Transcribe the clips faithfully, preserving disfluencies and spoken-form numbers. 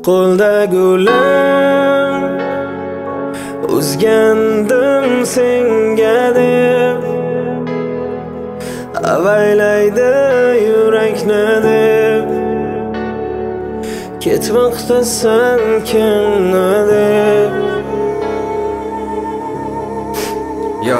qo'lda gulim, uzgandim senga deb, avaylaydi yurakni deb, ketmoqdasan kimni deb. Yo,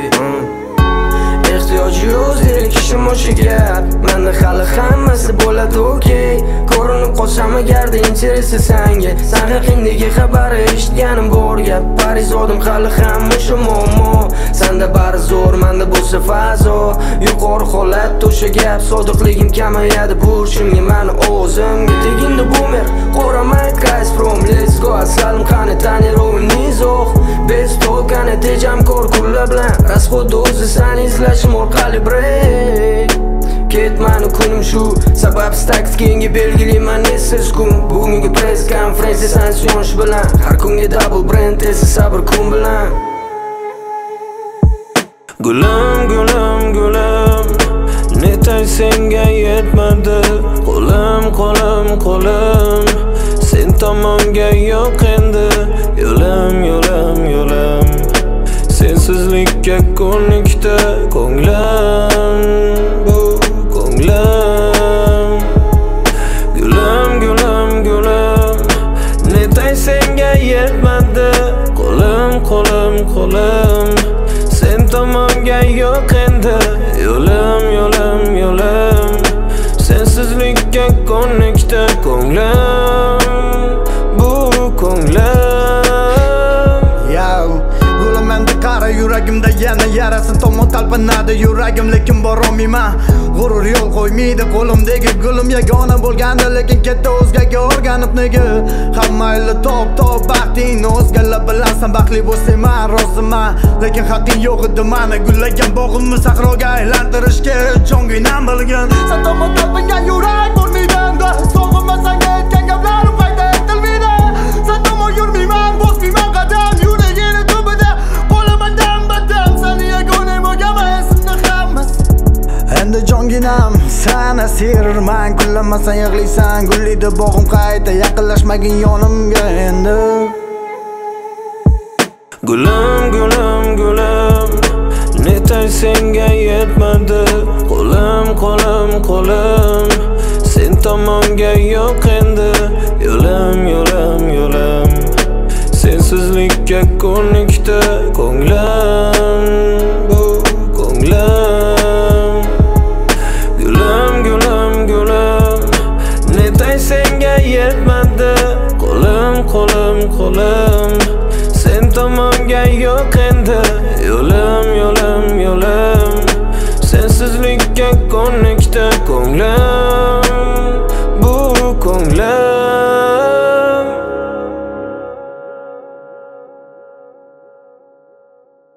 ehtiyoji yo'q zerikishim o'sha gap. Menda hali hammasi bo'ladi okey. Ko'rinib qolsam agarda interesi sanga, san haqingdagi xabari eshitganim bor gap. Parizodim hali ham o'sha muammo. Senda bari zo'r, menda bo'lsa fazo. Yuqori holat o'sha gap. Sodiqligim kamayadi burchimga mani o'zimga. Tegindi boomer, qo'ramay guys from let's go. Aslan qani tanirovim nizoq. Bez to'lqani tejam kor kulla bilan. Rasxod o'zi sani izlashim orqali break. Ketmani kunim shu, sababsiz taktikingga belgilayman nesiz kun. Bugungi press konferensiya sanksiyon bilan, har kunga double brand esa sabr kun bilan. Gulim, gulim, gulim, netay senga yetmadi. Qo'lim, qo'lim, qo'lim, sen tomonga yo'q endi. Yo'lim, yo'lim, yo'lim, sensizlikka ko'nikdi ko'nglim, bu ko'nglim. Gulim, gulim, gulim, netay senga yetmadi. Qo'lim, qo'lim, qo'lim, sen tomonga yo'q endi. Yo'lim, yo'lim, yo'lim, sensizlikka ko'nikdi ko'nglim, bu ko'nglim. Qara yuragimda yana yarasin tomon talpinadi yuragim, lekin borolmayman. G'urur yo'l qo'ymaydi qo'limdagi gulim yagona bo'lganda, lekin katta o'zgaga o'rganib nega. Hammayli top top baxtingni o'zgalar bilasan, baxtli bo'lsayman roziman, lekin haqqing yo'q edi mani gullagan bog'imni sahroga aylantirishga jonginam bilgan. Sen tomon talpingan yurak bo'lmaydi, sog'inmasang aytgan gaplarim qayta aytilmaydi. Sen tomon yurmayman, bosmayman qadam yuragini tubida. Endi jonginam sen asirman, kullamasang yig'laysan, gullida bog'im qayta yaqinlashmagin yonimga endi. Gulim, gulim, gulim, netay senga yetmadi. Qo'lim, qo'lim, qo'lim, sen tomonga yo'q endi. Yo'lim, yo'lim, yo'lim, sensizlikka ko'nikdi ko'nglim, bu ko'nglim. Gulim, gulim, gulim, netay senga yetmadi. Qo'lim, qo'lim, qo'lim, sen tomonga yo'q endi. Yo'lim, yo'lim, yo'lim, sensizlikka ko'nikdi ko'nglim.